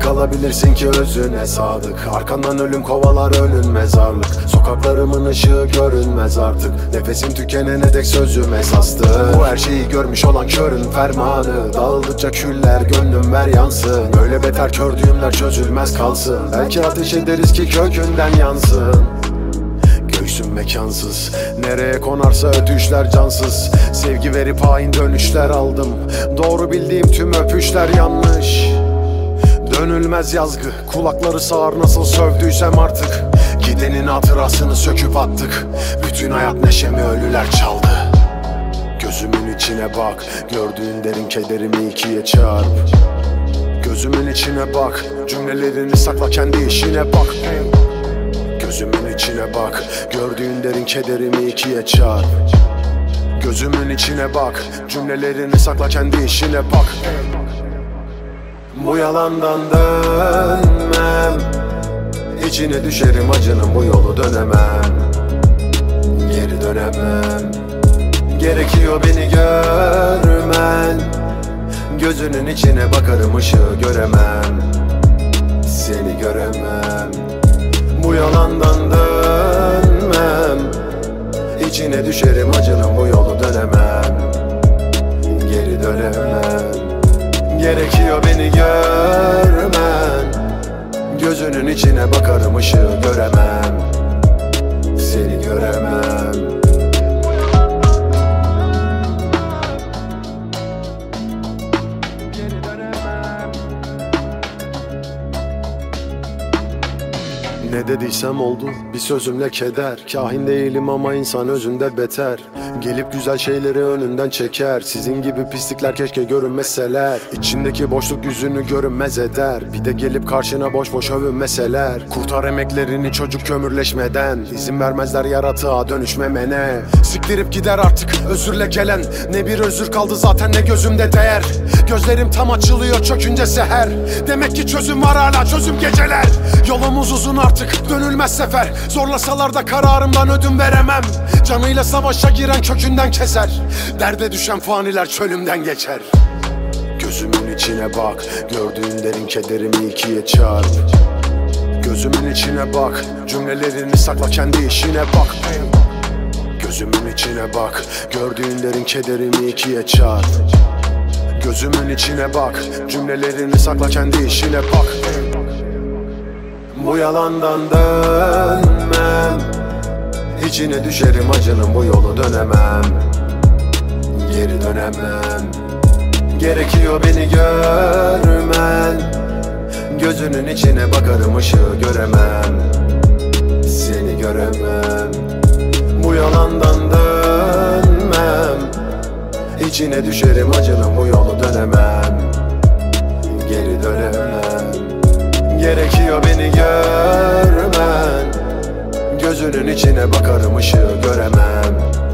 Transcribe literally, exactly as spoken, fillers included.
kalabilirsin ki özüne sadık. Arkandan ölüm kovalar ölün mezarlık. Sokaklarımın ışığı görünmez artık. Nefesim tükenene dek sözüm esastı. Bu her şeyi görmüş olan körün fermanı. Dağıldıkça küller gönlüm ver yansın. Öyle beter kör düğümler çözülmez kalsın. Belki ateş ederiz ki kökünden yansın. Göğsüm mekansız, nereye konarsa ötüşler cansız. Sevgi verip hain dönüşler aldım. Doğru bildiğim tüm öpüşler yanlış. Dönülmez yazgı, kulakları sağır nasıl sövdüysem artık. Gidenin hatırasını söküp attık. Bütün hayat neşemi ölüler çaldı. Gözümün içine bak, gördüğün derin kederimi ikiye çarp. Gözümün içine bak, cümlelerini sakla kendi işine bak. Gözümün içine bak, gördüğün derin kederimi ikiye çarp. Gözümün içine bak, cümlelerini sakla kendi işine bak. Bu yalandan dönmem, İçine düşerim acının bu yolu dönemem. Geri dönemem. Gerekiyor beni görmen. Gözünün içine bakarım ışığı göremem. Seni göremem. Bu yalandan dönmem. İçine düşerim acının bu yolu dönemem. Geri dönemem. Gerekiyor beni görmen. Gözünün içine bakarım ışığı göremem. Seni göremem. Geri dönemem. Ne dediysem oldu bir sözümle keder. Kahin değilim ama insan özünde beter. Gelip güzel şeyleri önünden çeker. Sizin gibi pislikler keşke görünmeseler. İçindeki boşluk yüzünü görünmez eder. Bir de gelip karşına boş boş övünmeseler. Kurtar emeklerini çocuk kömürleşmeden. İzin vermezler yaratığa dönüşmemene. Siktirip gider artık özürle gelen. Ne bir özür kaldı zaten ne gözümde değer. Gözlerim tam açılıyor çökünce seher. Demek ki çözüm var hala çözüm geceler. Yolumuz uzun artık dönülmez sefer. Zorlasalar da kararımdan ödün veremem. Canıyla savaşa giren kökünden keser. Derde düşen faniler çölümden geçer. Gözümün içine bak, gördüğün derin kederimi ikiye çarp. Gözümün içine bak, cümlelerini sakla kendi işine bak. Gözümün içine bak, gördüğün derin kederimi ikiye çarp. Gözümün içine bak, cümlelerini sakla kendi işine bak. Bu yalandan dönmem. İçine düşerim acının bu yolu dönemem. Geri dönemem. Gerekiyor beni görmen. Gözünün içine bakarım ışığı göremem. Seni göremem. Bu yalandan dönmem. İçine düşerim acının bu yolu dönemem. Geri dönemem. Gerekiyor beni görmen. Gözünün içine bakarım ışığı göremem.